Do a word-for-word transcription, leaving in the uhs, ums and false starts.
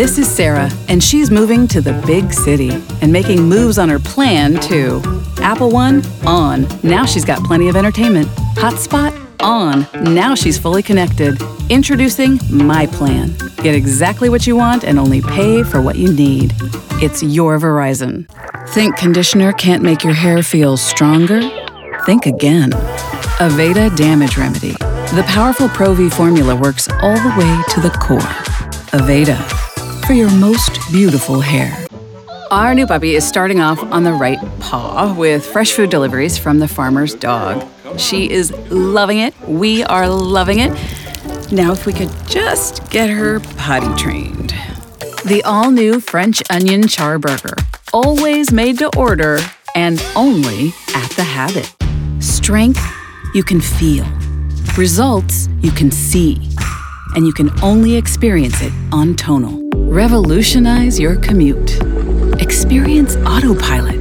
This is Sarah, and she's moving to the big city and making moves on her plan, too. Apple One, on. Now she's got plenty of entertainment. Hotspot, on. Now she's fully connected. Introducing My Plan. Get exactly what you want and only pay for what you need. It's your Verizon. Think conditioner can't make your hair feel stronger? Think again. Aveda Damage Remedy. The powerful Pro-V formula works all the way to the core. Aveda, for your most beautiful hair. Our new puppy is starting off on the right paw with fresh food deliveries from the farmer's dog. She is loving it. We are loving it. Now, if we could just get her potty trained. The all-new French onion char burger. Always made to order and only at The Habit. Strength you can feel. Results you can see. And you can only experience it on Tonal. Revolutionize your commute. Experience autopilot